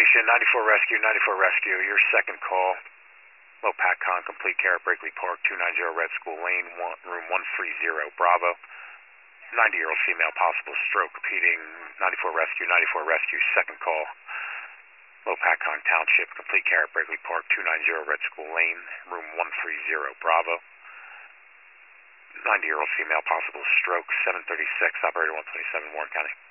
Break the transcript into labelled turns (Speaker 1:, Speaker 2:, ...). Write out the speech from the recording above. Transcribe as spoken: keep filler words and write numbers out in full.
Speaker 1: Station, ninety-four Rescue, ninety-four Rescue, your second call. Low PACCON, complete care at Brinkley Park, two ninety Red School Lane, one, room one three zero, Bravo. ninety-year-old female, possible stroke, repeating ninety-four Rescue, ninety-four Rescue, second call. Low PACCON Township, complete care at Brinkley Park, two ninety Red School Lane, room one three zero, Bravo. ninety-year-old female, possible stroke, seven thirty-six, operator one twenty-seven, Warren County.